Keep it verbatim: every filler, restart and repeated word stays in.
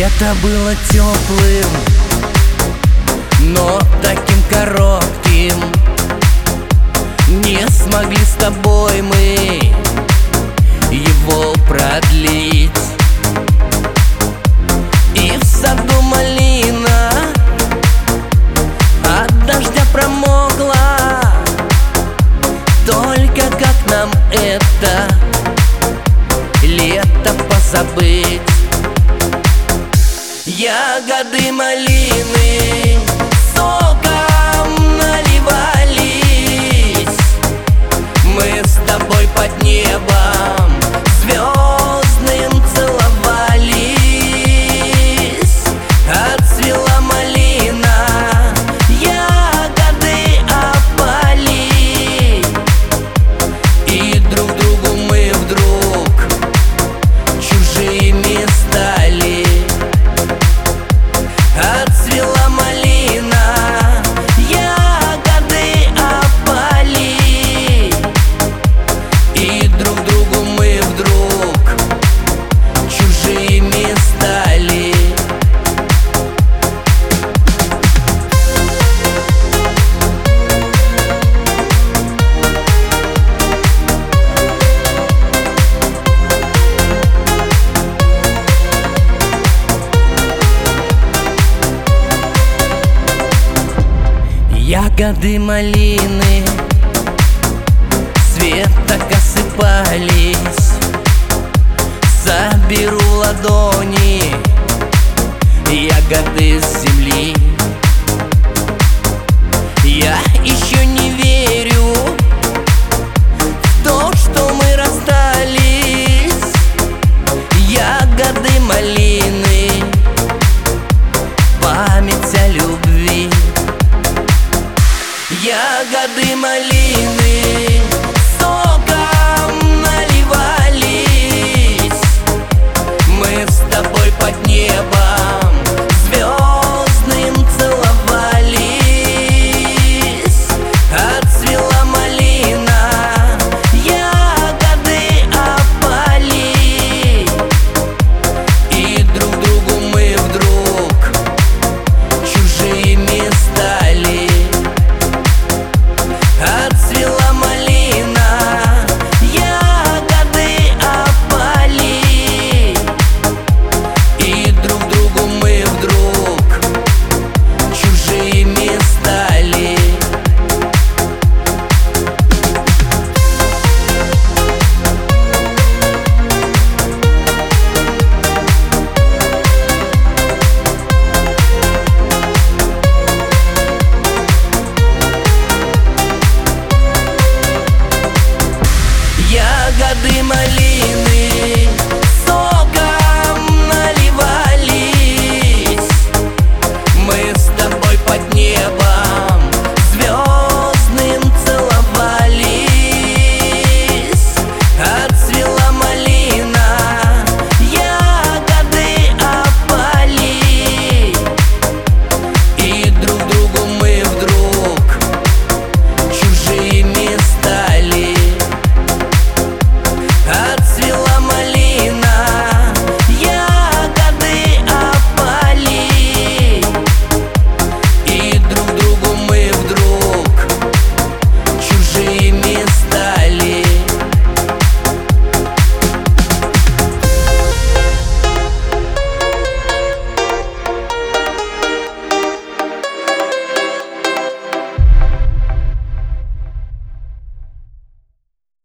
Лето было теплым, но таким коротким. Не смогли с тобой мы его продлить. И в саду малина от дождя промокла. Только как нам это лето позабыть? Ягоды малины соком наливались. Мы с тобой под небом звездным целовались. Отцвела малина, ягоды опали, и друг другу мы вдруг чужими стали. Отцвела малина, ягоды опали, и друг другу мы вдруг чужими стали. Ягоды малины с веток осыпались. Соберу ладони ягоды с земли. Я